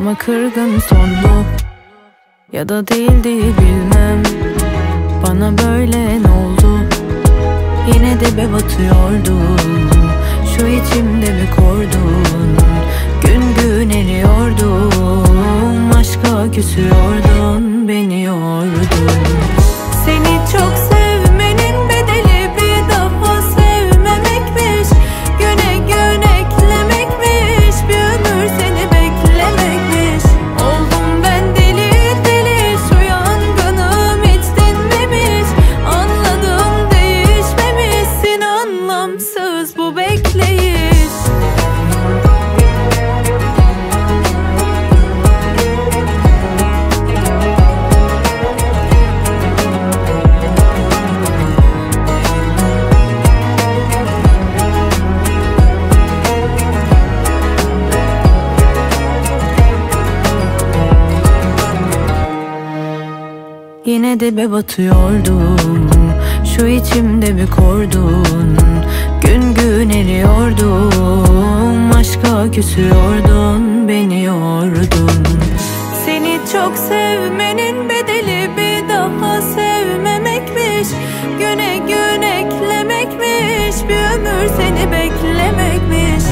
Ama kırgın sonlu ya da değildi bilmem. Bana böyle ne oldu? Yine dibe batıyordum. Şu içimde bir kordun. Gün gün eriyordum. Aşka küsüyordun, beni yordun. Seni çok sevmenin bedeli bir daha sevmemekmiş. Güne gün eklemekmiş. Bir ömür seni beklemekmiş. Oldum ben deli deli, şu yangınım hiç dinmemiş. Anladım değişmemişsin, anlamsız bu bekleyiş. Yine dibe batıyordum. Şu içimde bir kordun. Gün gün eriyordum. Aşka küsüyordun, beni yordun. Seni çok sevmenin bedeli bir daha sevmemekmiş. Güne gün eklemekmiş. Bir ömür seni beklemekmiş.